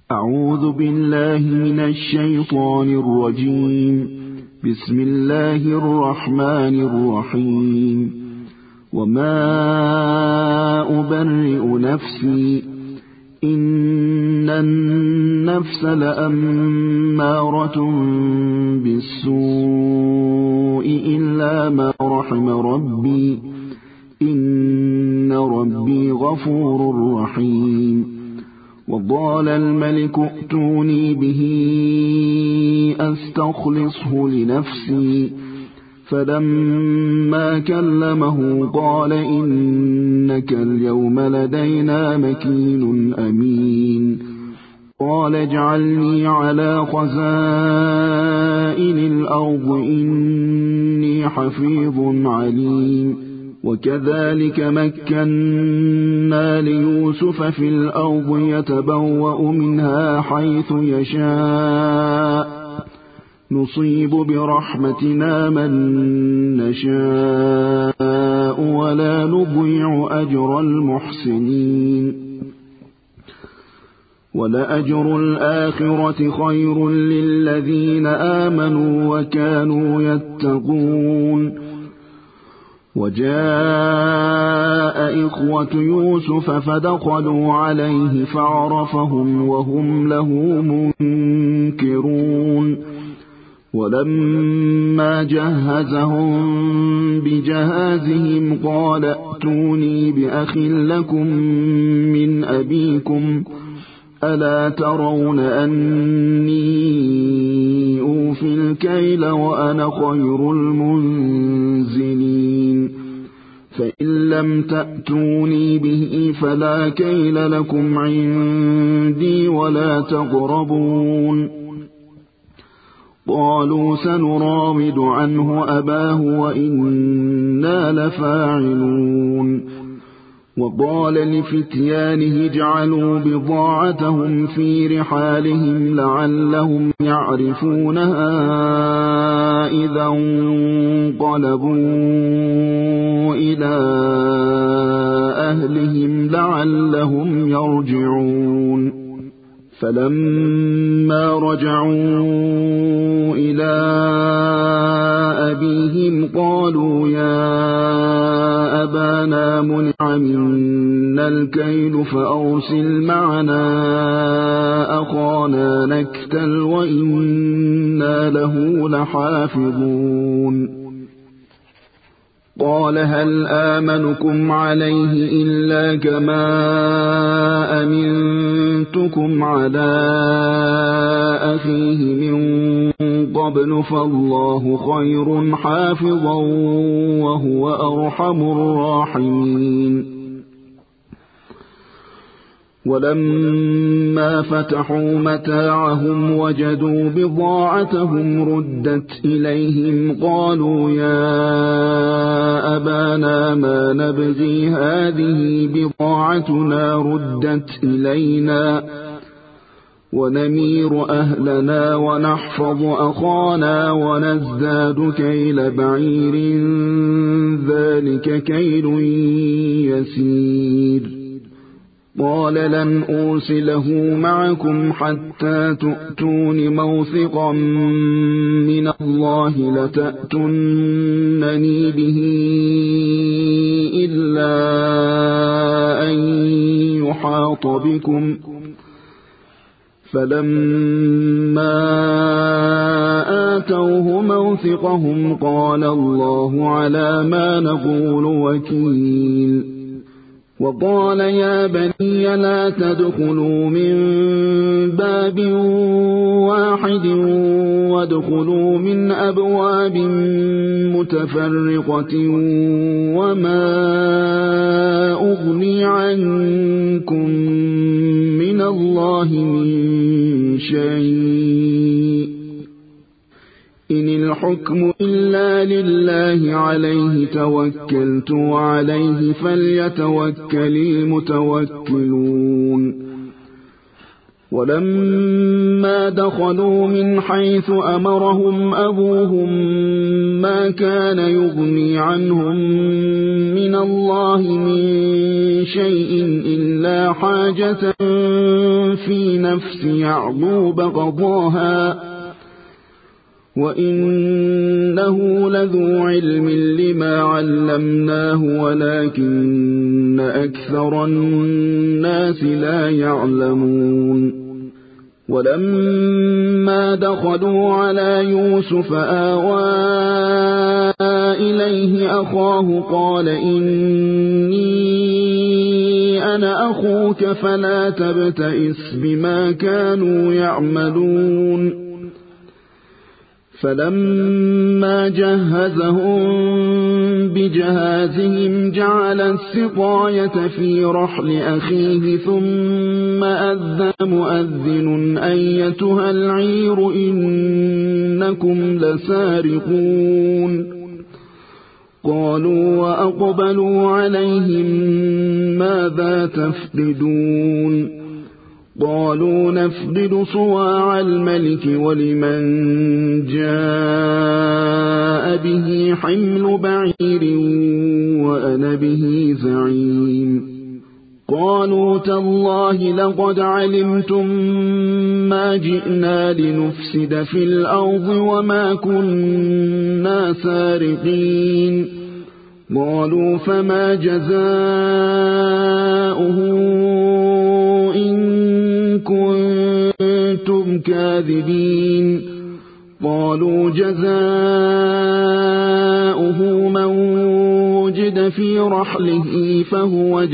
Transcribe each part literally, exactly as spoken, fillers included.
أعوذ بالله من الشيطان الرجيم. بسم الله الرحمن الرحيم. وما أبرئ نفسي إن النفس لأمارة بالسوء إلا ما رحم ربي إن ربي غفور رحيم. وقال الملك ائتوني به أستخلصه لنفسي فلما كلمه قال إنك اليوم لدينا مكين أمين. قال اجعلني على خزائن الأرض إني حفيظ عليم. وكذلك مكنا ليوسف في الأرض يتبوأ منها حيث يشاء نصيب برحمتنا من نشاء ولا نضيع أجر المحسنين. ولأجر الآخرة خير للذين آمنوا وكانوا يتقون. وجاء إخوة يوسف فدخلوا عليه فعرفهم وهم له منكرون. ولما جهزهم بجهازهم قال ائتوني بأخ لكم من أبيكم ألا ترون أني أوفي الكيل وأنا خير المنزلين. فإن لم تأتوني به فلا كيل لكم عندي ولا تقربون. قالوا سنراود عنه أباه وإنا لفاعلون. وقال لفتيانه اجعلوا بضاعتهم في رحالهم لعلهم يعرفونها إذا انقلبوا إلى أهلهم لعلهم يرجعون. فلما رجعوا إلى أبيهم قالوا يا أبانا منع منا الكيل فأرسل معنا أخانا نكتل وإنا له لحافظون. قال هل آمنكم عليه إلا كما أمنتكم على أخيه من قبل فالله خير حافظا وهو أرحم الراحمين. ولما فتحوا متاعهم وجدوا بضاعتهم ردت إليهم قالوا يا أبانا ما نبغي هذه بضاعتنا ردت إلينا ونمير أهلنا ونحفظ أخانا ونزداد كيل بعير ذلك كيل يسير. قال لن أرسله معكم حتى تؤتون موثقا من الله لتأتونني به إلا أن يحاط بكم. فلما آتوه موثقهم قال الله على ما نقول وكيل. وقال يا بني لا تدخلوا من باب واحد وادخلوا من أبواب متفرقة وما أغني عنكم من الله من شيء إن الحكم إلا لله عليه توكلت وعليه فليتوكل المتوكلون. ولما دخلوا من حيث أمرهم أبوهم ما كان يغني عنهم من الله من شيء إلا حاجة في نفس يعقوب قضاها وإنه لذو علم لما علمناه ولكن أكثر الناس لا يعلمون ولما دخلوا على يوسف آوى إليه أخاه قال إني أنا أخوك فلا تبتئس بما كانوا يعملون فلما جهزهم بجهازهم جعل السقاية في رحل أخيه ثم أذن مؤذن أيتها العير إنكم لسارقون قالوا وأقبلوا عليهم ماذا تفقدون قالوا نفقد صواع الملك ولمن جاء به حمل بعير وأنا به زعيم قالوا تالله لقد علمتم ما جئنا لنفسد في الأرض وما كنا سارقين قالوا فما جزاؤه إن كنتم كاذبين قالوا جزاؤه من وجد في رحله فهو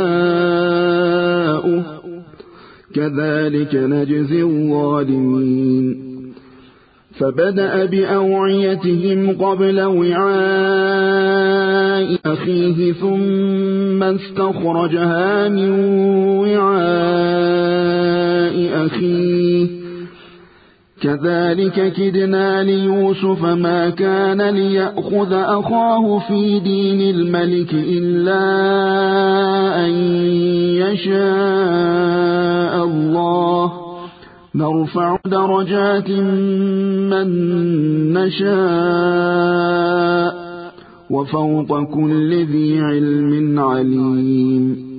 جزاؤه كذلك نجزي الظالمين فبدأ بأوعيتهم قبل وعاء أخيه ثم استخرجها من وعاء أخيه كذلك كدنا ليوسف ما كان ليأخذ أخاه في دين الملك إلا أن يشاء الله نرفع درجات من نشاء وفوق كل ذي علم عليم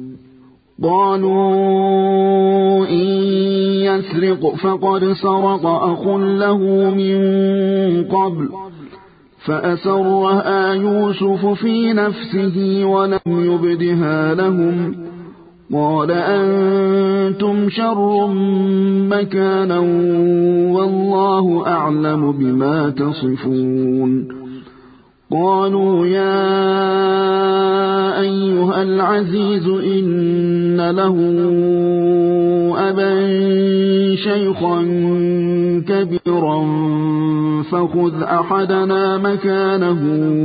قالوا إن يسرق فقد سرق أخ له من قبل فأسرها يوسف في نفسه ولم يبدها لهم قال أنتم شر مكانا والله أعلم بما تصفون قالوا يا أيها العزيز إن له أبا شيخا كبيرا فخذ أحدنا مكانه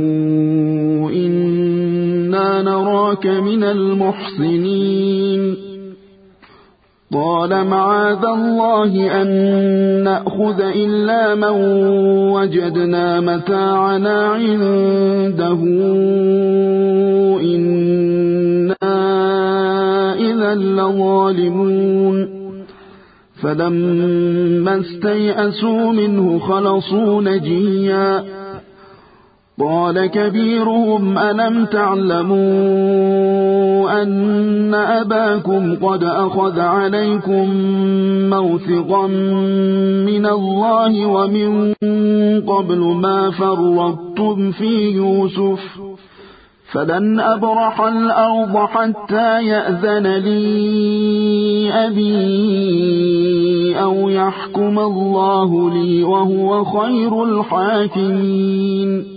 إنا نراك من المحسنين قال معاذ الله أن نأخذ إلا من وجدنا متاعنا عنده إنا إذا لظالمون فلما استيئسوا منه خلصوا نجيا قال كبيرهم ألم تعلموا أن أباكم قد أخذ عليكم موثقا من الله ومن قبل ما فرطتم في يوسف فلن أبرح الأرض حتى يأذن لي أبي أو يحكم الله لي وهو خير الحاكمين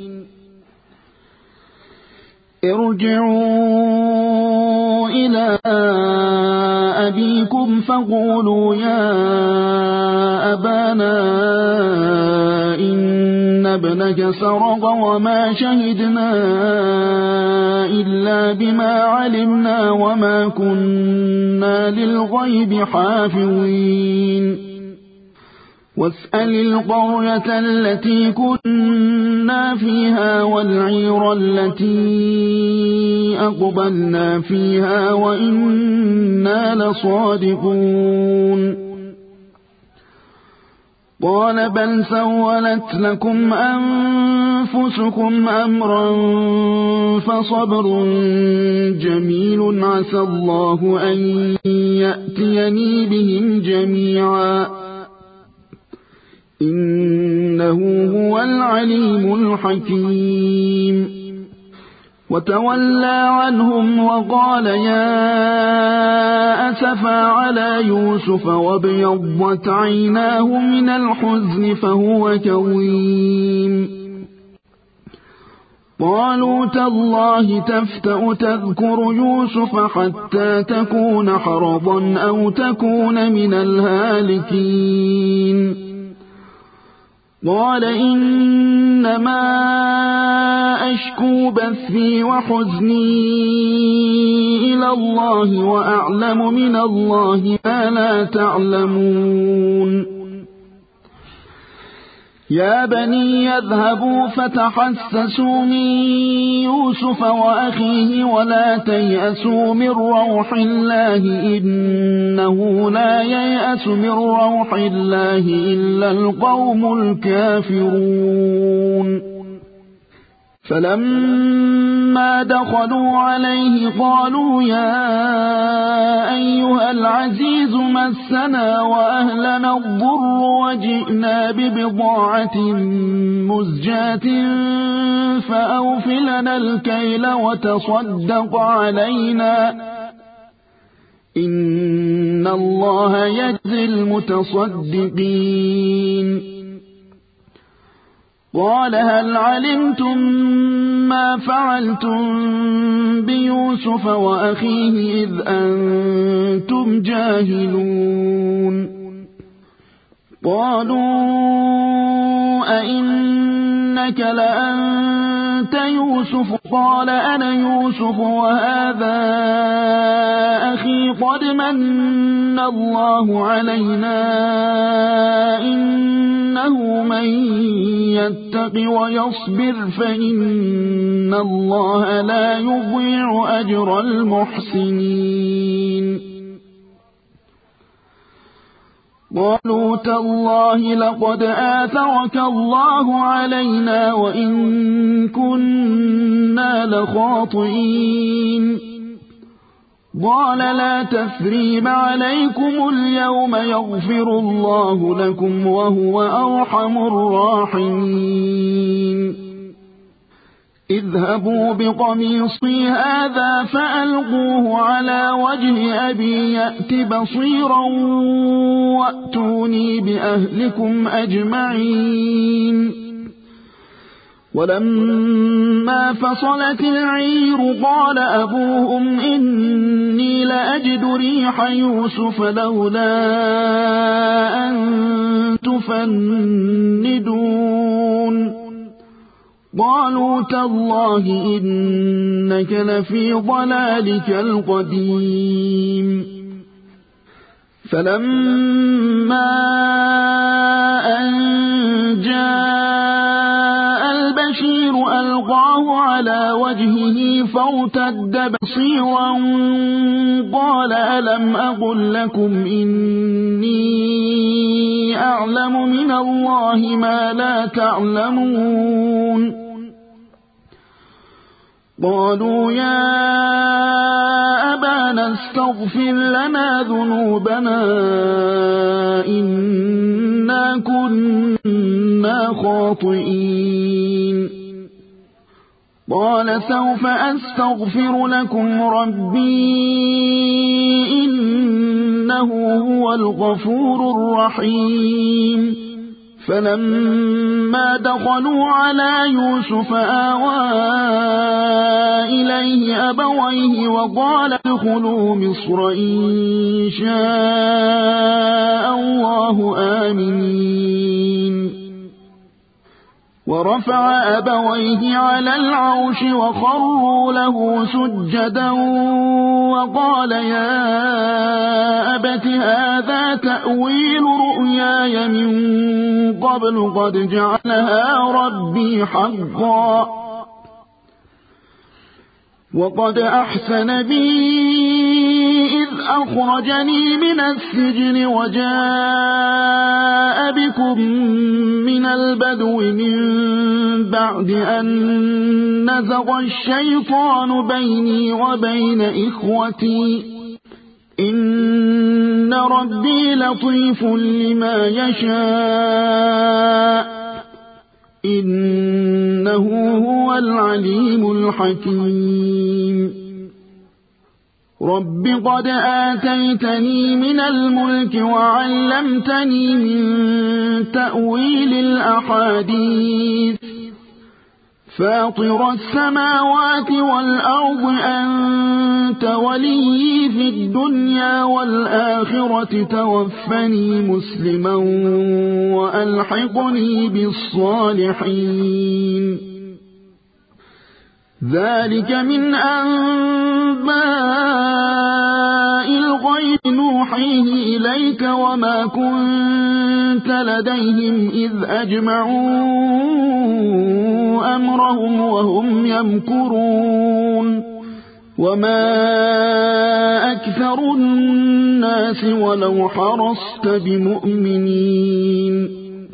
ارجعوا إلى أبيكم فقولوا يا أبانا إن ابنك سرق وما شهدنا إلا بما علمنا وما كنا للغيب حافظين واسأل القرية التي كنا فيها والعير التي أقبلنا فيها وإنا لصادقون قال بل سولت لكم أنفسكم أمرا فصبر جميل عسى الله أن يأتيني بهم جميعا إنه هو العليم الحكيم وتولى عنهم وقال يا أسفا على يوسف وابيضت عيناه من الحزن فهو كظيم قالوا تالله تفتأ تذكر يوسف حتى تكون حرضا أو تكون من الهالكين قال إنما أشكو بثي وحزني إلى الله وأعلم من الله ما لا تعلمون يا بني يذهبوا فتحسسوا من يوسف وأخيه ولا تيأسوا من روح الله إنه لا ييأس من روح الله إلا القوم الكافرون فلما دخلوا عليه قالوا يا أيها العزيز مسنا وأهلنا الضر وجئنا ببضاعة مزجاة فأوف لنا الكيل وتصدق علينا إن الله يجزي المتصدقين قال هل علمتم ما فعلتم بيوسف وأخيه إذ أنتم جاهلون قالوا أئنك لأنت يوسف قال أنا يوسف وهذا أخي قد من الله علينا إنه من يتق ويصبر فإن الله لا يضيع أجر المحسنين قالوا تالله لقد آثرك الله علينا وإن كنا لخاطئين قال لا تثريب عليكم اليوم يغفر الله لكم وهو أرحم الراحمين اذهبوا بقميصي هذا فألقوه على وجه أبي يأت بصيرا وأتوني بأهلكم أجمعين ولما فصلت العير قال أبوهم إني لأجد ريح يوسف لولا أن تفندون قالوا تالله إنك لفي ضلالك القديم فلما أن جاء البشير ألقاه على وجهه فارتد بصيرا قال ألم أقل لكم إني أعلم من الله ما لا تعلمون قالوا يا أبانا استغفر لنا ذنوبنا إنا كنا خاطئين قال سوف أستغفر لكم ربي إنه هو الغفور الرحيم فلما دخلوا على يوسف آوى إليه أبويه وقال ادخلوا مصر إن شاء الله آمنين ورفع أبويه على العرش وخروا له سجدا وقال يا أبت هذا تأويل رؤياي من قبل قد جعلها ربي حقا وقد أحسن بي إذ أخرجني من السجن وجاء بكم من البدو من بعد أن نزغ الشيطان بيني وبين إخوتي إن ربي لطيف لما يشاء إنه هو العليم الحكيم رب قد آتيتني من الملك وعلمتني من تأويل الأحاديث فاطر السماوات والأرض أنت ولي في الدنيا والآخرة توفني مسلما وألحقني بالصالحين ذلك من أنباء الغيب نوحيه إليك وما كنت لديهم إذ أجمعوا أمرهم وهم يمكرون وما أكثر الناس ولو حرصت بمؤمنين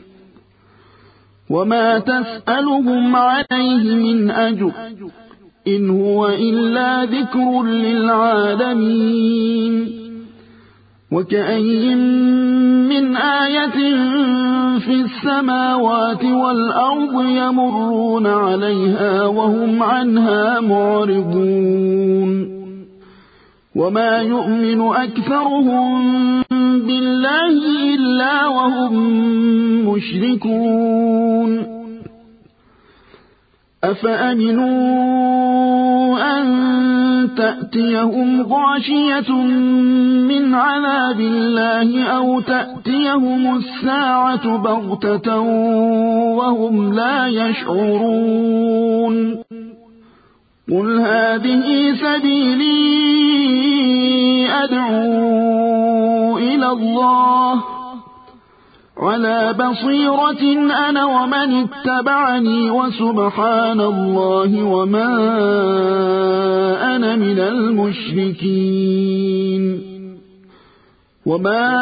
وما تسألهم عليه من أجر إن هو إلا ذكر للعالمين وكأي من آية في السماوات والأرض يمرون عليها وهم عنها معرضون وما يؤمن أكثرهم بالله إلا وهم مشركون أفأمنوا أن تأتيهم غاشية من عذاب الله أو تأتيهم الساعة بغتة وهم لا يشعرون قل هذه سبيلي أدعو إلى الله على بصيرة أنا ومن اتبعني وسبحان الله وما أنا من المشركين وما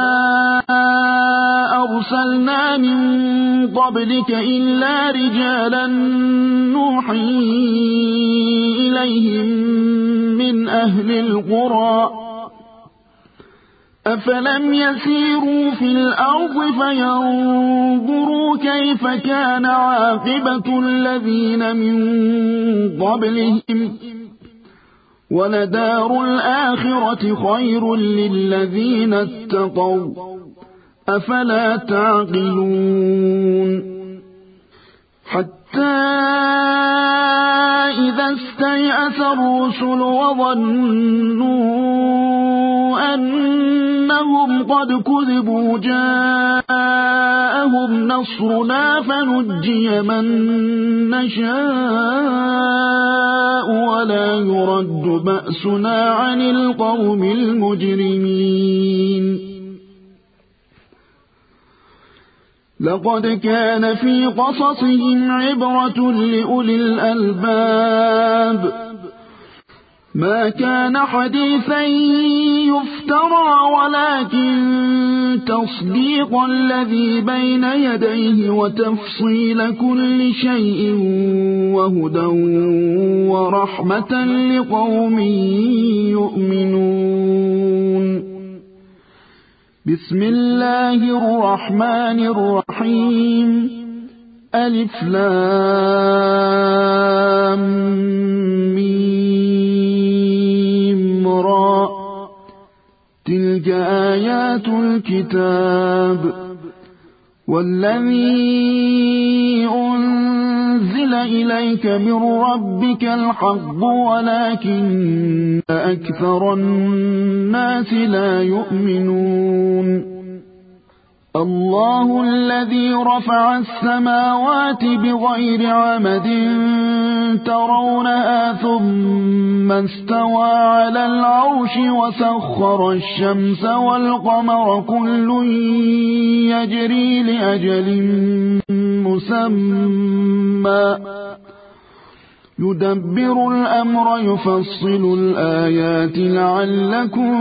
أرسلنا من قبلك إلا رجالا نوحي إليهم من أهل القرى أفلم يسيروا في الأرض فينظروا كيف كان عاقبة الذين من قبلهم ولدار الآخرة خير للذين اتقوا أفلا تعقلون حتى إذا استيأس الرسل وظنوا أنهم قد كذبوا جاءهم نصرنا فنجي من نشاء ولا يرد بأسنا عن القوم المجرمين لقد كان في قصصهم عبرة لأولي الألباب ما كان حديثا يفترى ولكن تصديق الذي بين يديه وتفصيل كل شيء وهدى ورحمة لقوم يؤمنون بسم الله الرحمن الرحيم ألف لام ميم را تلك آيات الكتاب والذي أنزل إليك من ربك الحق ولكن أكثر الناس لا يؤمنون الله الذي رفع السماوات بغير عمد ترونها ثم استوى على العرش وسخر الشمس والقمر كل يجري لأجل مسمى يدبر الأمر يفصل الآيات لعلكم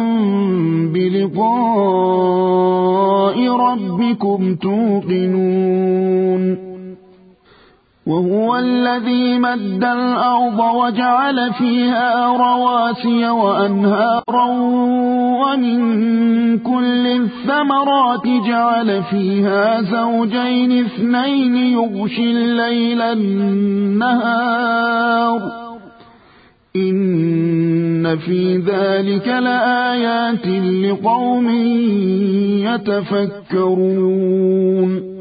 بلقاء ربكم توقنون وهو الذي مد الأرض وجعل فيها رواسي وأنهارا ومن كل الثمرات جعل فيها زوجين اثنين يغشي الليل النهار إن في ذلك لآيات لقوم يتفكرون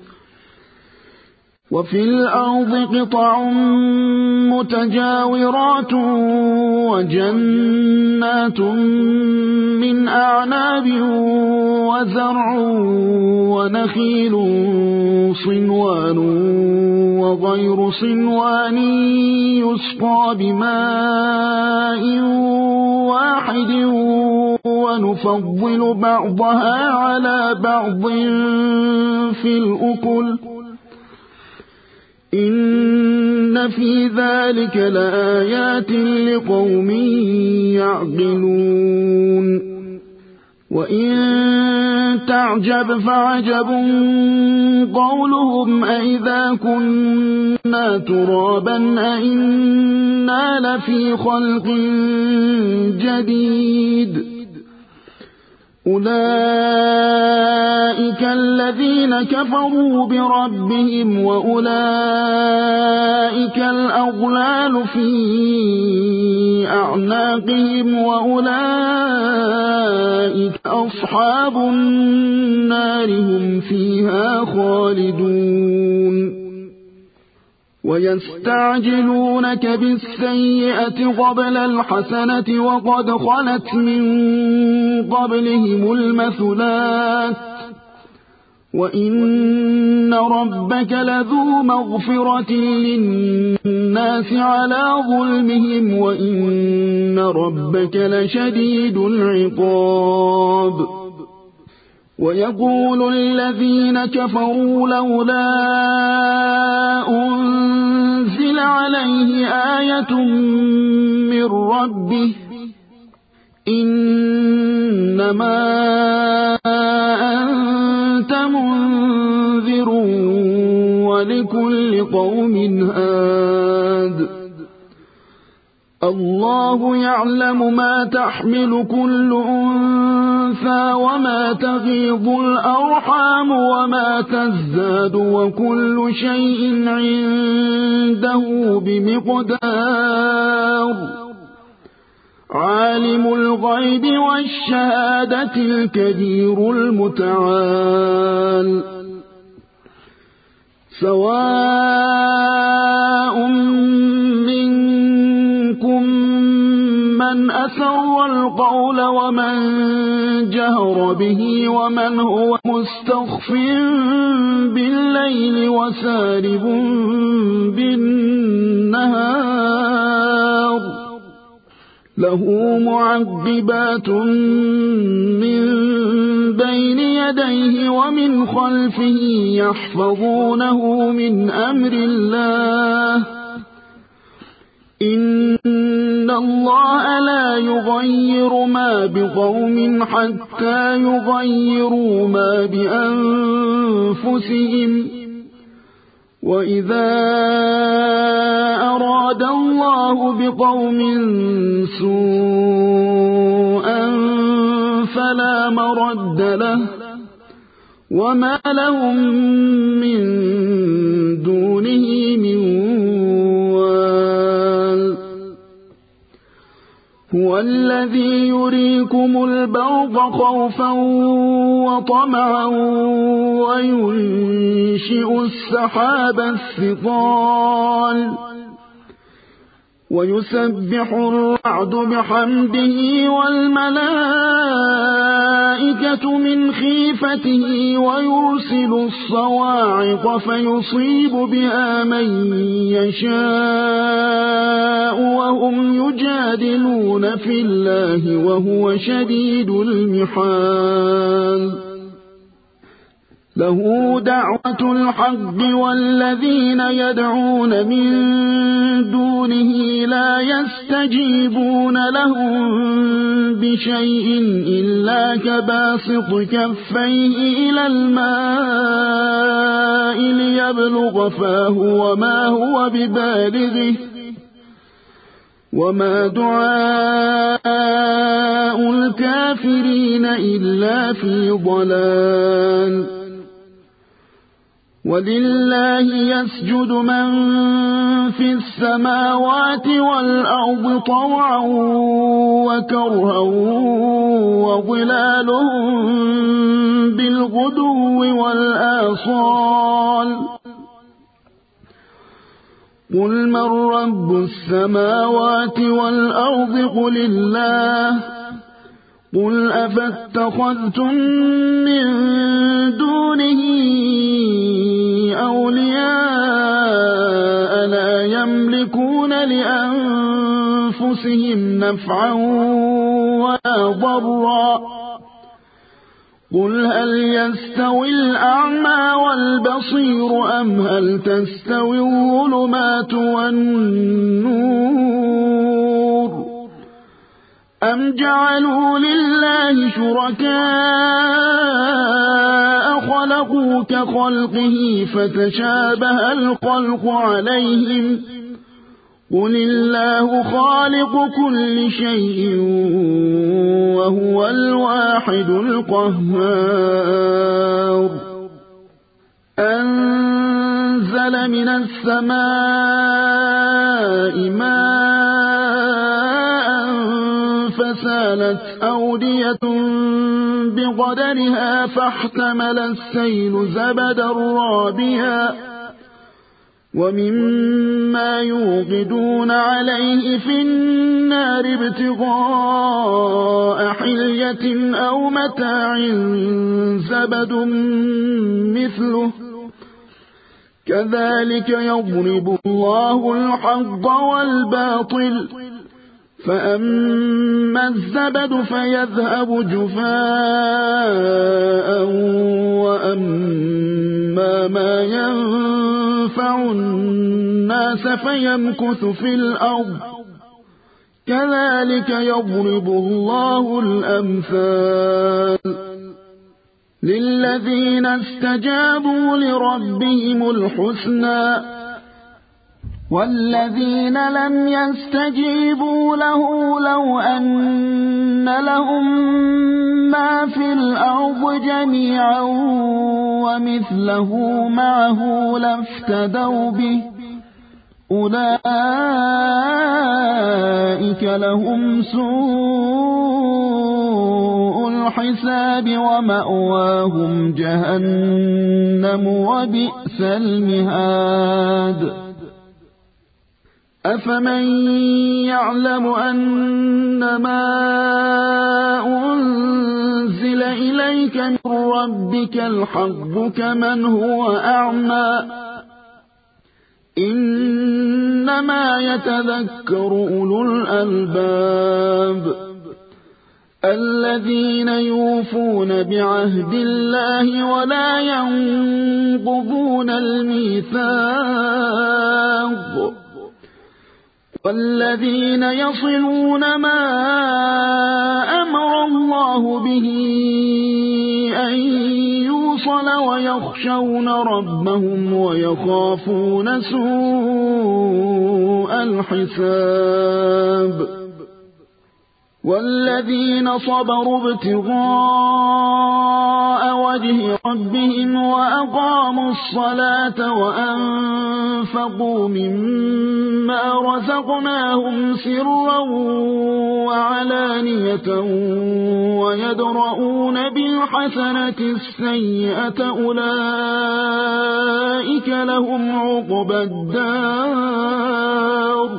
وفي الأرض قطع متجاورات وجنات من أعناب وزرع ونخيل صنوان وغير صنوان يسقى بماء واحد ونفضل بعضها على بعض في الأكل إن في ذلك لآيات لقوم يعقلون وإن تعجب فعجب قولهم أئذا كنا ترابا أئنا لفي خلق جديد أولئك الذين كفروا بربهم وأولئك الأغلال في أعناقهم وأولئك أصحاب النار هم فيها خالدون ويستعجلونك بالسيئة قبل الحسنة وقد خلت من قبلهم المثلات وإن ربك لذو مغفرة للناس على ظلمهم وإن ربك لشديد العقاب ويقول الذين كفروا لولا أنزل عليه آية من ربه إنما أنت منذر ولكل قوم هاد الله يعلم ما تحمل كل أنثى وما تغيض الأرحام وما تزداد وكل شيء عنده بمقدار عالم الغيب والشهادة الكبير المتعال سواء منكم من أسر القول ومن جهر به ومن هو مستخف بالليل وسارب بالنهار له معقبات من بين يديه ومن خلفه يحفظونه من أمر الله إن الله لا يغير ما بقوم حتى يغيروا ما بأنفسهم وإذا أراد الله بقوم سوءا فلا مرد له وما لهم من دونه من وال هو الذي يريكم البرق خوفا وطمعا وينشئ السحاب الثقال ويسبح الرعد بحمده والملائكة من خيفته ويرسل الصواعق فيصيب بها من يشاء وهم يجادلون في الله وهو شديد المحال له دعوة الحق والذين يدعون من دونه لا يستجيبون لهم بشيء إلا كباسط كفيه إلى الماء ليبلغ فاه وما هو ببالغه وما دعاء الكافرين إلا في ضلال ولله يسجد من في السماوات والأرض طوعا وكرها وظلالهم بالغدو والآصال قل من رب السماوات والأرض قل الله قل أفاتخذتم من دونه أولياء لا يملكون لأنفسهم نفعا ولا ضرا قل هل يستوي الأعمى والبصير أم هل تستوي الظلمات والنور أم جعلوا لله شركاء خلقوا كخلقه فتشابه الخلق عليهم قل الله خالق كل شيء وهو الواحد القهار أنزل من السماء ماء فسالت أودية بقدرها فاحتمل السيل زبدا رابيا ومما يوقدون عليه في النار ابتغاء حلية أو متاع زبد مثله كذلك يضرب الله الحق والباطل فأما الزبد فيذهب جفاء وأما ما ينفع الناس فيمكث في الأرض كذلك يضرب الله الأمثال للذين استجابوا لربهم الحسنى والذين لم يستجيبوا له لو أن لهم ما في الأرض جميعا ومثله معه لافتدوا به أولئك لهم سوء الحساب ومأواهم جهنم وبئس المهاد أفمن يعلم أنما أنزل إليك من ربك الحق كمن هو أعمى إنما يتذكر أولو الألباب الذين يوفون بعهد الله ولا ينقضون الميثاق والذين يصلون ما أمر الله به أن يوصل ويخشون ربهم ويخافون سوء الحساب والذين صبروا ابتغاء وجه ربهم وأقاموا الصلاة وأنفقوا مما رزقناهم سرا وعلانية ويدرؤون بالحسنة السيئة أولئك لهم عقبى الدار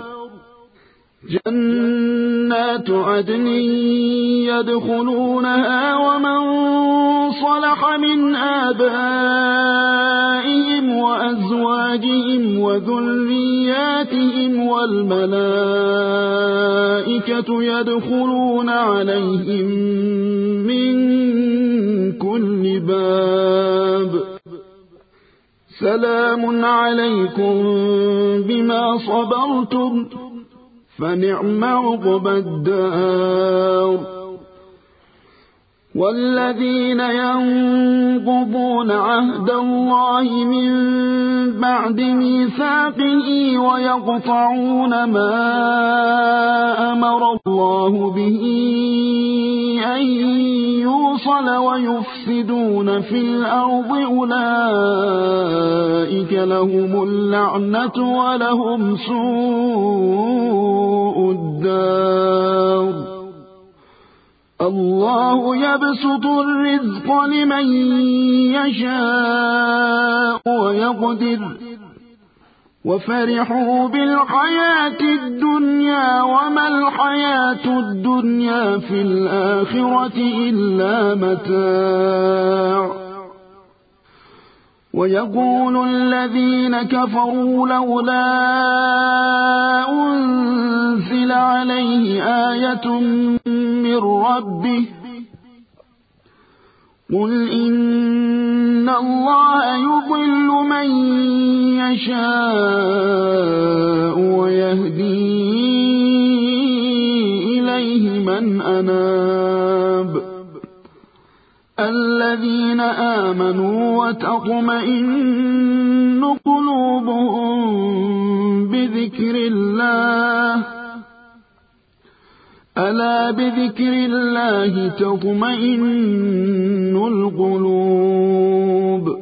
جنات عدن يدخلونها ومن صلح من آبائهم وأزواجهم وذرياتهم والملائكة يدخلون عليهم من كل باب سلام عليكم بما صبرتم فنعم عقبى الدار. والذين ينقضون عهد الله من بعد ميثاقه ويقطعون ما أمر الله به أن يوصل ويفسدون في الأرض أولئك لهم اللعنة ولهم سوء الدار. الله يبسط الرزق لمن يشاء ويقدر وفرحوا بالحياة الدنيا وما الحياة الدنيا في الآخرة إلا متاع. ويقول الذين كفروا لولا أنزل عليه آية من ربه قل إن الله يضل من يشاء ويهدي إليه من أناب. الذين آمنوا وتطمئن قلوبهم بذكر الله ألا بذكر الله تطمئن القلوب.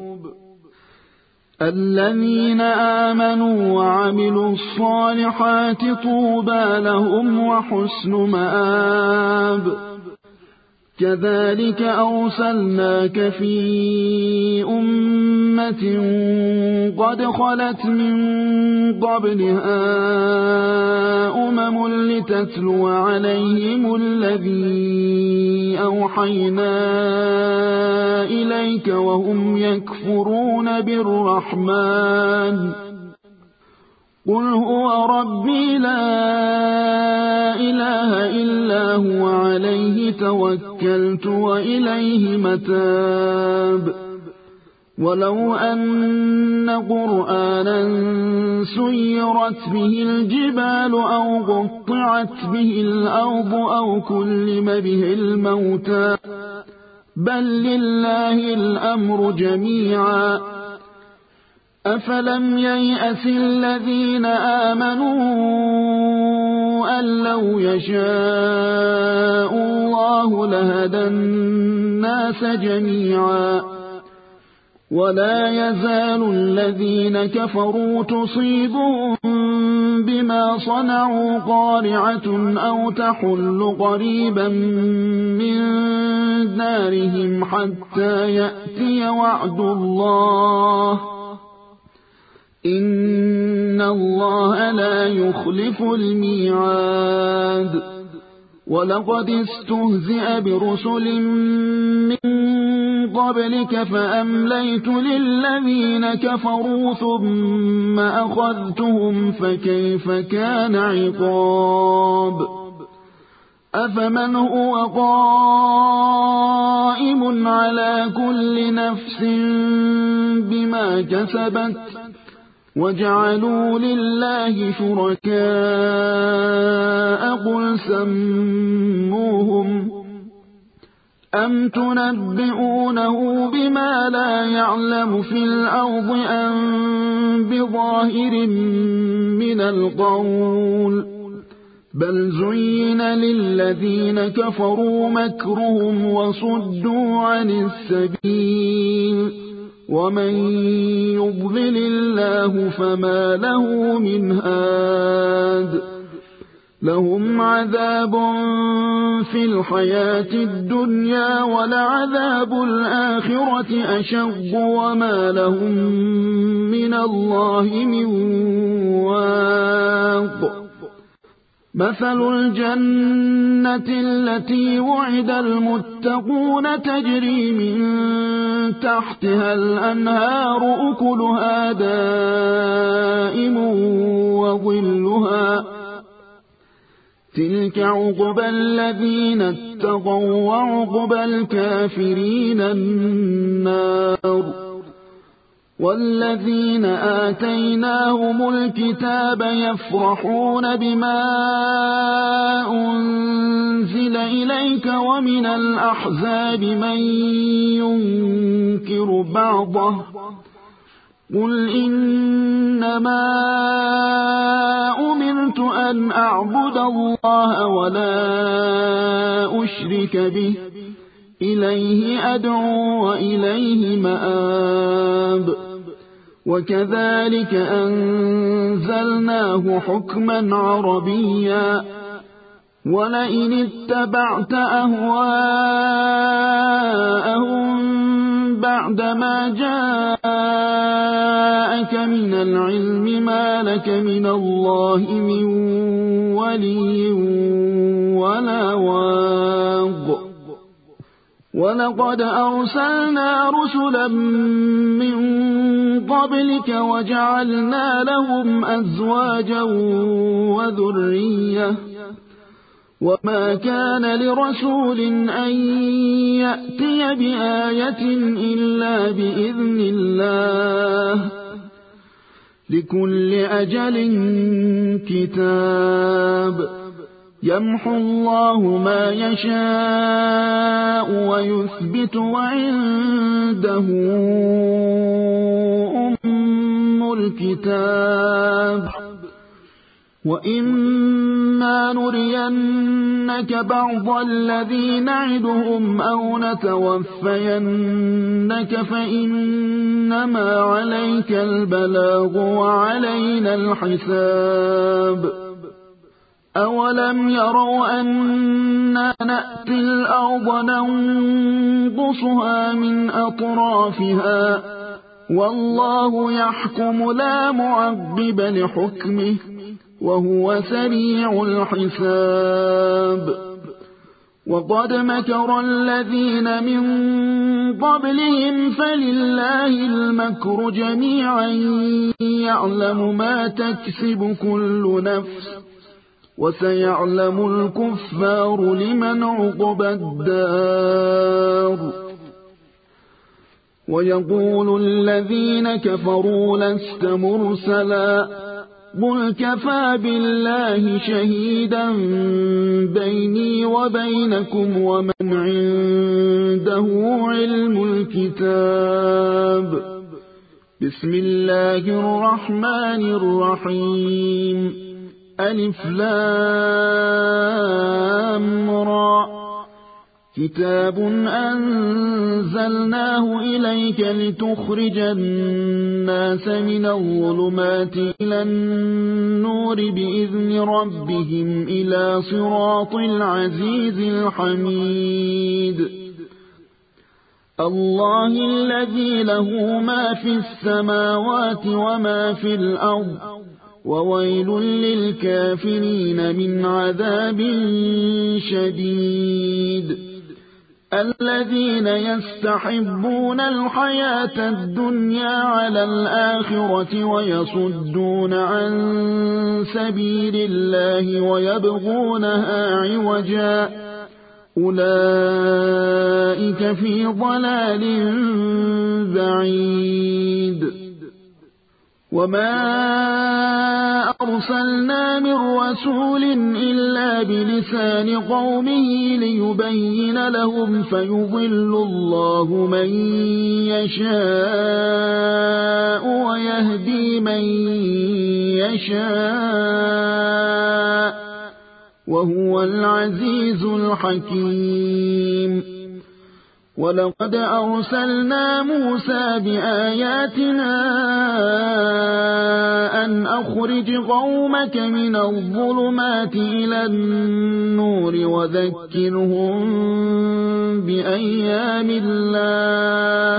الذين آمنوا وعملوا الصالحات طوبى لهم وحسن مآب. كذلك أرسلناك في أمة قد خلت من قبلها أمم لتتلو عليهم الذي أوحينا إليك وهم يكفرون بالرحمن قل هو ربي لا إله إلا هو عليه توكلت وإليه متاب. ولو أن قرآنا سيرت به الجبال أو قطعت به الأرض أو كلم به الموتى بل لله الأمر جميعا أفلم ييأس الذين آمنوا أن لو يشاء الله لهدى الناس جميعا. ولا يزال الذين كفروا تصيبهم بما صنعوا قارعة أو تحل قريبا من دارهم حتى يأتي وعد الله إن الله لا يخلف الميعاد. ولقد استهزئ برسل من قبلك فأمليت للذين كفروا ثم أخذتهم فكيف كان عقاب. أفمن هو قائم على كل نفس بما كسبت وجعلوا لله شركاء قل سموهم أم تنبئونه بما لا يعلم في الأرض أم بظاهر من القول بل زين للذين كفروا مكرهم وصدوا عن السبيل ومن يضلل الله فما له من هاد. لهم عذاب في الحياة الدنيا ولعذاب الآخرة أشق وما لهم من الله من واق. مثل الجنة التي وعد المتقون تجري من تحتها الأنهار أكلها دائم وظلها تلك عقبى الذين اتقوا وعقبى الكافرين النار. والذين آتيناهم الكتاب يفرحون بما أنزل إليك ومن الأحزاب من ينكر بعضه قل إنما أمرت أن أعبد الله ولا أشرك به إليه أدعو وإليه مآب وكذلك أنزلناه حكما عربيا ولئن اتبعت أهواءهم بعدما جاءك من العلم ما لك من الله من ولي ولا واق ولقد أرسلنا رسلا من قبلك وجعلنا لهم أزواجا وذرية وما كان لرسول أن يأتي بآية إلا بإذن الله لكل أجل كتاب يمحو الله ما يشاء ويثبت وعنده أم الكتاب وإما نرينك بعض الذي نعدهم أو نتوفينك فإنما عليك البلاغ وعلينا الحساب أولم يروا أنا نأتي الأرض ننقصها من أطرافها والله يحكم لا معقب لحكمه وهو سريع الحساب وقد مكر الذين من قبلهم فلله المكر جميعا يعلم ما تكسب كل نفس وسيعلم الكفار لمن عقبى الدار ويقول الذين كفروا لست مرسلا قل كفى بالله شهيدا بيني وبينكم ومن عنده علم الكتاب بسم الله الرحمن الرحيم ألف لام را كتاب أنزلناه إليك لتخرج الناس من الظلمات إلى النور بإذن ربهم إلى صراط العزيز الحميد الله الذي له ما في السماوات وما في الأرض وويل للكافرين من عذاب شديد الذين يستحبون الحياة الدنيا على الآخرة ويصدون عن سبيل الله ويبغونها عوجا أولئك في ضلال بعيد وما أرسلنا من رسول إلا بلسان قومه ليبين لهم فيضل الله من يشاء ويهدي من يشاء وهو العزيز الحكيم ولقد أرسلنا موسى بآياتنا أن أخرج قومك من الظلمات إلى النور وذكرهم بأيام الله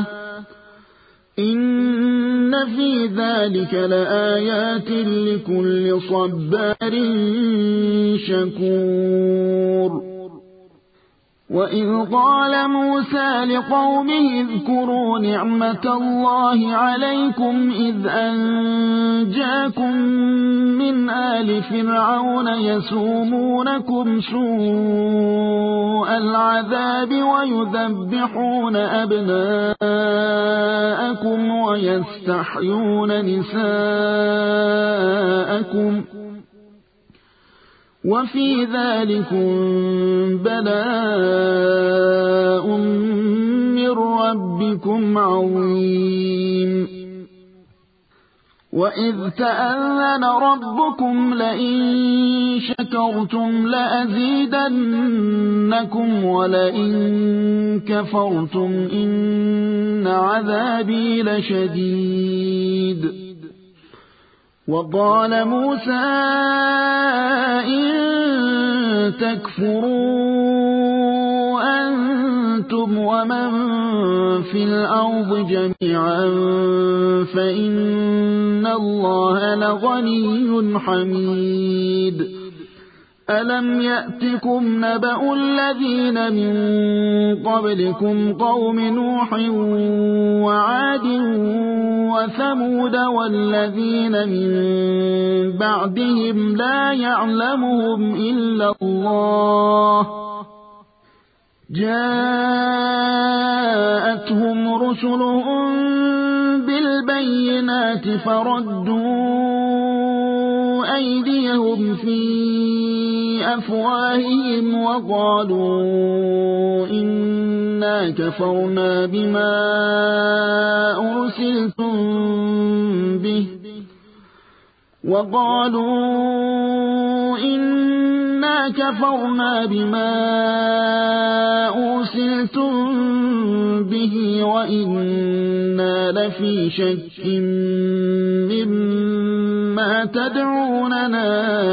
إن في ذلك لآيات لكل صبار شكور وإذ قال موسى لقومه اذكروا نعمة الله عليكم إذ أنجاكم من آل فرعون يسومونكم سوء العذاب ويذبحون أبناءكم ويستحيون نساءكم وفي ذلكم بلاء من ربكم عظيم وإذ تأذن ربكم لئن شكرتم لأزيدنكم ولئن كفرتم إن عذابي لشديد وقال موسى إن تكفروا أنتم ومن في الأرض جميعا فإن الله لغني حميد ألم يأتكم نبأ الذين من قبلكم قوم نوح وعاد وثمود والذين من بعدهم لا يعلمهم إلا الله جاءتهم رسلهم بالبينات فردوا أيديهم في أفواههم وقالوا إنا كفرنا بما أرسلتم به وقالوا إنا كفرنا بما أرسلتم به وإنا لفي شك مما تدعوننا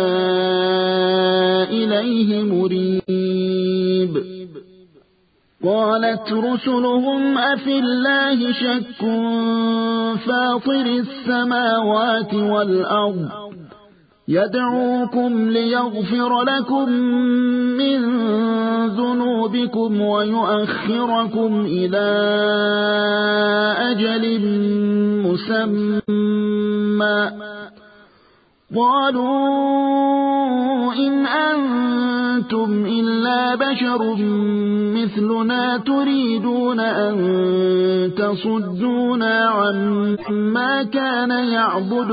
إليه مريب قالت رسلهم أفي الله شك فاطر السماوات والأرض يدعوكم ليغفر لكم من ذنوبكم ويؤخركم إلى أجل مسمى قالوا إن أنتم إلا بشر مثلنا تريدون أن تصدونا عما كان يعبد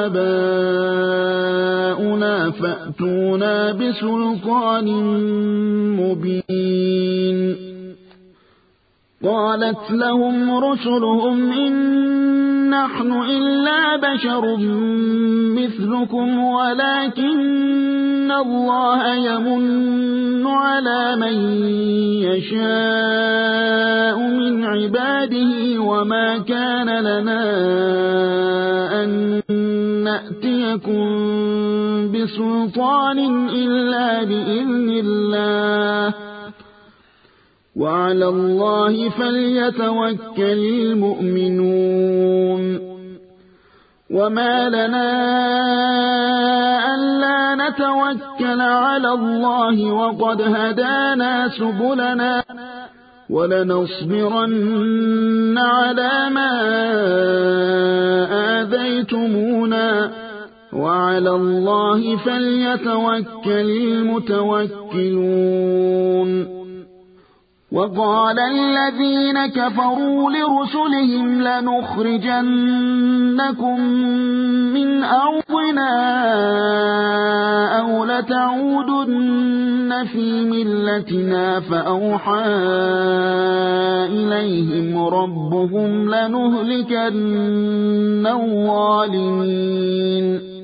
آباؤنا فأتونا بسلطان مبين قالت لهم رسلهم إن نحن إلا بشر مثلكم ولكن الله يمن على من يشاء من عباده وما كان لنا أن نأتيكم بسلطان إلا بإذن الله وعلى الله فليتوكل المؤمنون وما لنا ألا نتوكل على الله وقد هدانا سبلنا ولنصبرن على ما آذيتمونا وعلى الله فليتوكل المتوكلون وقال الذين كفروا لرسلهم لنخرجنكم من أرضنا أو لتعودن في ملتنا فأوحى إليهم ربهم لنهلكن الظالمين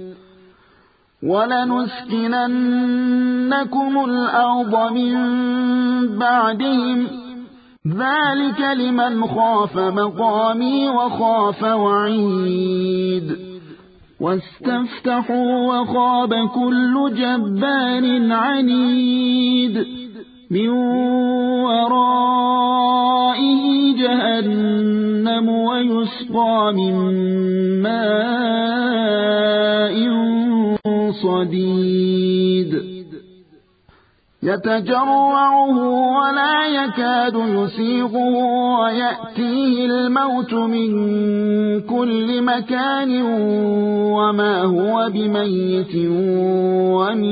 ولنسكننكم الأرض من بعدهم ذلك لمن خاف مقامي وخاف وعيد واستفتحوا وخاب كل جبار عنيد من ورائه جهنم ويسقى من ماء صديد يتجرعه ولا يكاد يسيغه ويأتيه الموت من كل مكان وما هو بميت ومن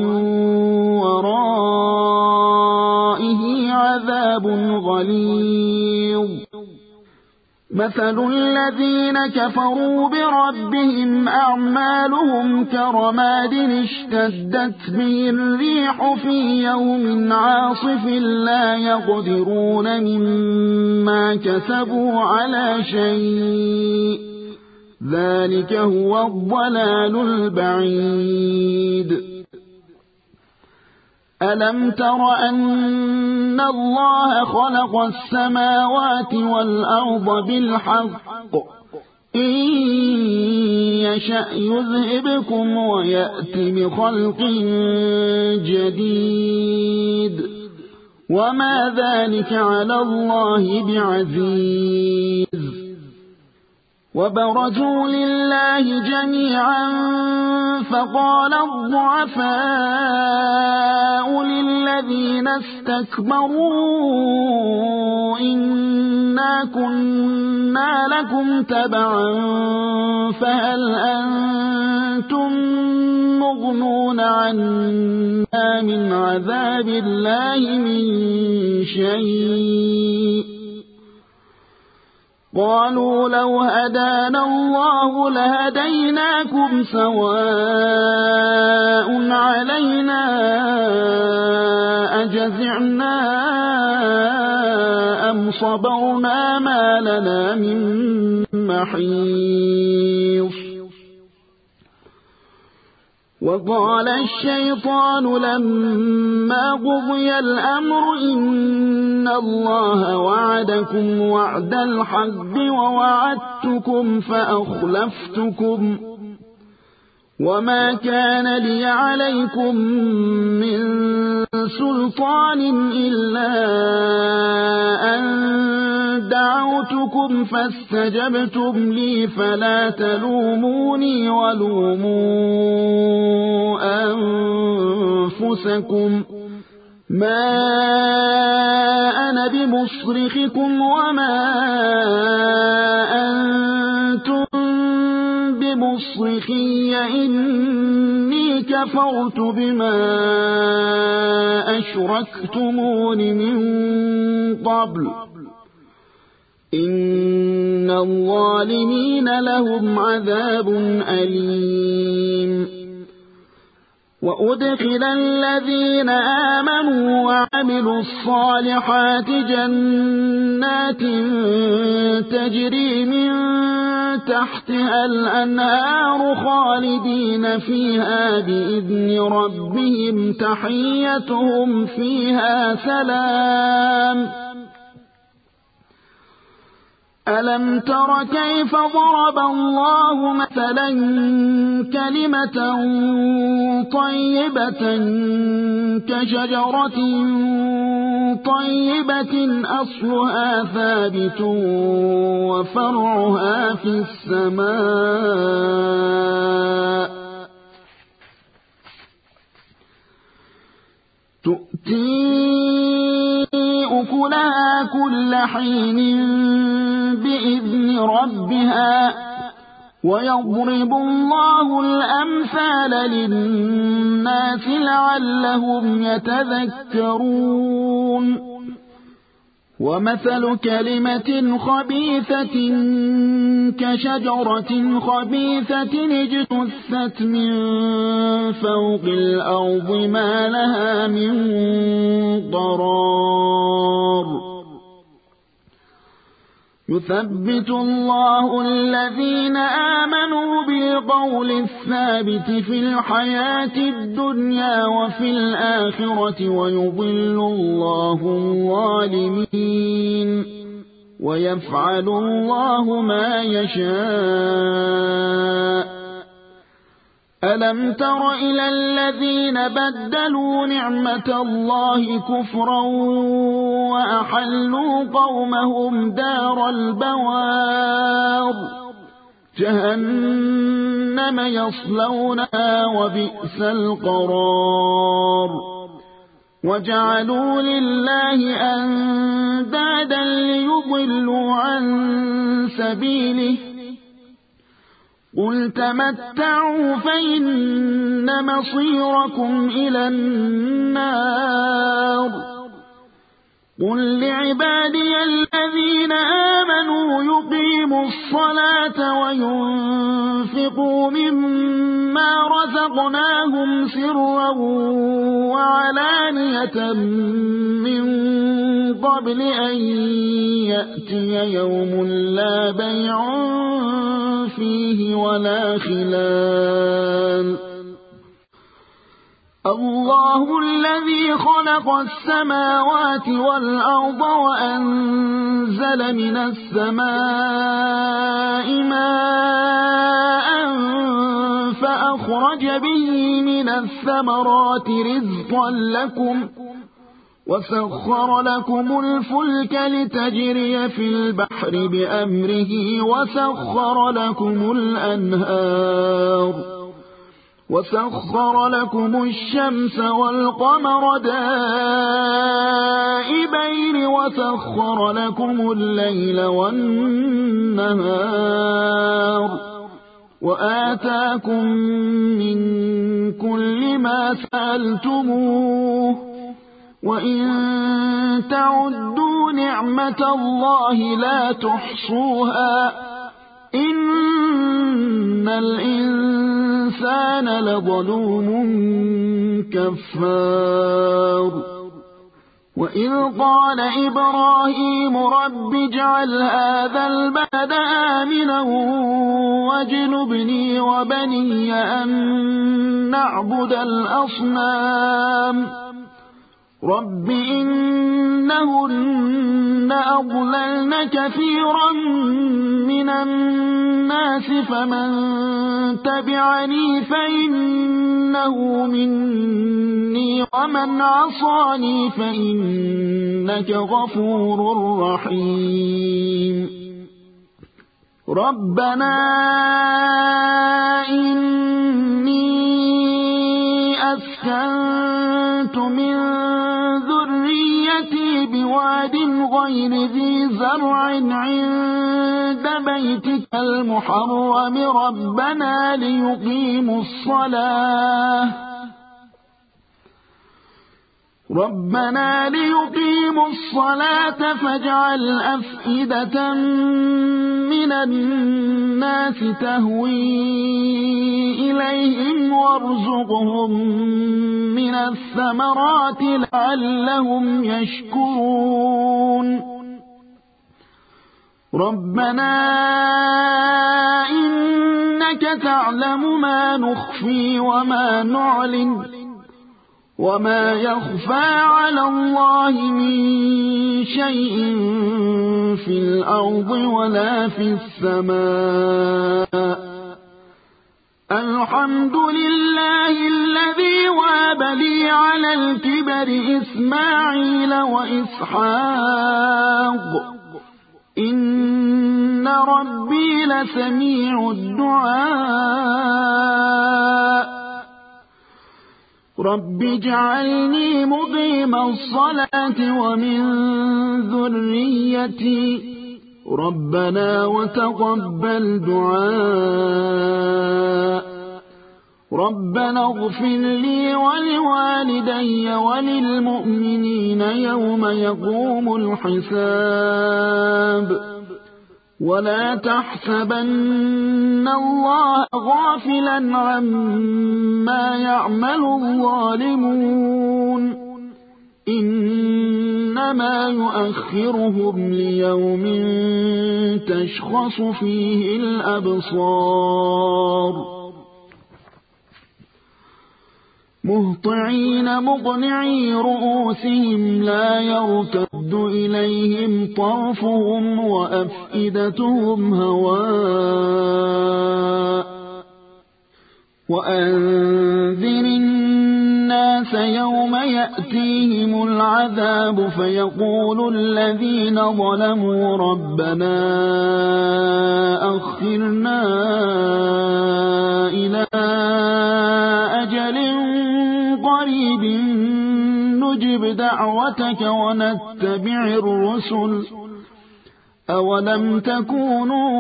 ورائه عذاب غليظ مثل الذين كفروا بربهم أعمالهم كرماد اشتدت به الريح في يوم عاصف لا يقدرون مما كسبوا على شيء ذلك هو الضلال البعيد. ألم تر أن الله خلق السماوات والأرض بالحق إن يشأ يذهبكم ويأت بخلق جديد وما ذلك على الله بعزيز. وبرزوا لله جميعا فقال الضعفاء للذين استكبروا إنا كنا لكم تبعا فهل أنتم مغنون عنا من عذاب الله من شيء قالوا لو هدانا الله لهديناكم سواء علينا أجزعنا أم صبرنا ما لنا من محيص. وقال الشيطان لما قضي الأمر إن الله وعدكم وعد الحق ووعدتكم فأخلفتكم وما كان لي عليكم من سلطان إلا أن دعوتكم فاستجبتم لي فلا تلوموني ولوموا أنفسكم ما أنا بمصرخكم وما أنتم بمصرخي إني كفرت بما أشركتمون من قبل إن الظالمين لهم عذاب أليم. وأدخل الذين آمنوا وعملوا الصالحات جنات تجري من تحتها الأنهار خالدين فيها بإذن ربهم تحيتهم فيها سلام. ألم تر كيف ضرب الله مثلا كلمة طيبة كشجرة طيبة أصلها ثابت وفرعها في السماء تؤتي أكلها كل حين بإذن ربها ويضرب الله الأمثال للناس لعلهم يتذكرون. ومثل كلمة خبيثة كشجرة خبيثة اجتثت من فوق الأرض ما لها من قرار. يثبت الله الذين آمنوا بالقول الثابت في الحياة الدنيا وفي الآخرة ويضل الله الظالمين ويفعل الله ما يشاء. ألم تر إلى الذين بدلوا نعمة الله كفرا وأحلوا قومهم دار البوار جهنم يصلونها وبئس القرار. وجعلوا لله أندادا ليضلوا عن سبيله قل تمتعوا فإن مصيركم إلى النار. قل لعبادي الذين آمنوا يقيموا الصلاة وينفقوا مما رزقناهم سرا وعلانية من قبل أن يأتي يوم لا بيع فيه ولا خلال. الله الذي خلق السماوات والأرض وأنزل من السماء ماء فأخرج به من الثمرات رزقا لكم وسخر لكم الفلك لتجري في البحر بأمره وسخر لكم الأنهار وسخر لكم الشمس والقمر دائبين وسخر لكم الليل والنهار وآتاكم من كل ما سألتموه وإن تعدوا نعمة الله لا تحصوها إن الإنسان لظلوم كفار. وإذ قال إبراهيم رب اجعل هذا البلد آمنا واجنبني وبني أن نعبد الأصنام رب إنهن أضللن كثيرا من الناس فمن تبعني فإنه مني ومن عصاني فإنك غفور رحيم. ربنا إني أسكنت من ذريتي بواد غير ذي زرع عند بيتك المحرم ربنا ليقيموا الصلاة ربنا ليقيموا الصلاة فاجعل أفئدة من الناس تهوي إليهم وارزقهم من الثمرات لعلهم يشكرون. ربنا إنك تعلم ما نخفي وما نعلن وما يخفى على الله من شيء في الأرض ولا في السماء. الحمد لله الذي وهب لي على الكبر إسماعيل وإسحاق إن ربي لسميع الدعاء. رب اجعلني مقيم الصلاة ومن ذريتي ربنا وتقبل دعاء. ربنا اغفر لي ولوالدي وللمؤمنين يوم يقوم الحساب. ولا تحسبن الله غافلا عما يعمل الظالمون إنما يؤخرهم ليوم تشخص فيه الأبصار. مهطعين مقنعي رؤوسهم لا يرتد إليهم طرفهم وأفئدتهم هواء. وأنذر الناس يوم يأتيهم العذاب فيقول الذين ظلموا ربنا أخرنا إلى أجل قريب نجب دعوتك ونتبع الرسل أولم تكونوا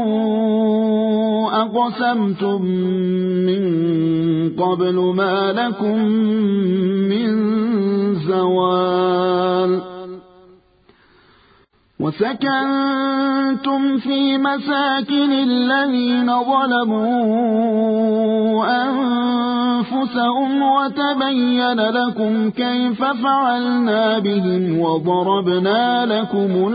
أقسمتم من قبل ما لكم من زوال. وسكنتم في مساكن الذين ظلموا أنفسهم وتبين لكم كيف فعلنا بهم وضربنا لكم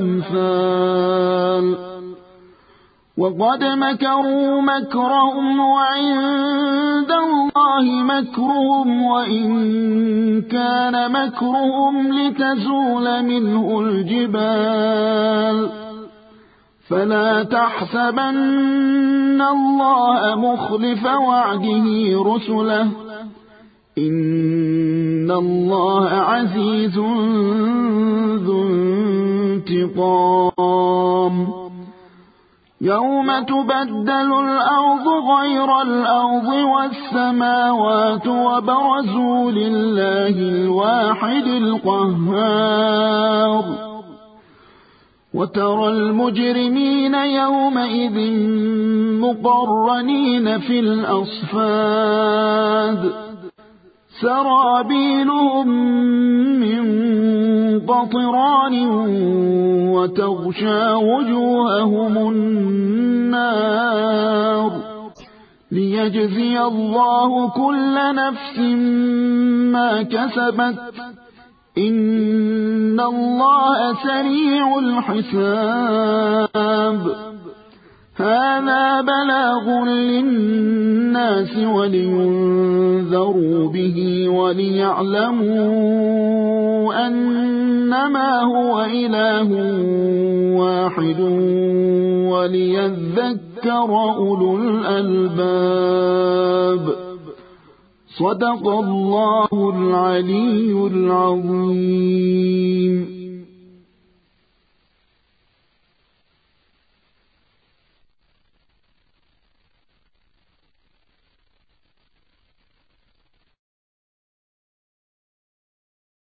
الأمثال وقد مكروا مكرهم وعند الله مكرهم وإن كان مكرهم لتزول منه الجبال فلا تحسبن الله مخلف وعده رسله إن الله عزيز ذو انتقام يوم تبدل الأرض غير الأرض والسماوات وبرزوا لله الواحد القهار وترى المجرمين يومئذ مقرنين في الأصفاد سرابيلهم من قطران وتغشى وجوههم النار ليجزي الله كل نفس ما كسبت إن الله سريع الحساب هذا بلاغ للناس ولينذروا به وليعلموا أنما هو إله واحد وليذكر أولو الألباب صدق الله العلي العظيم.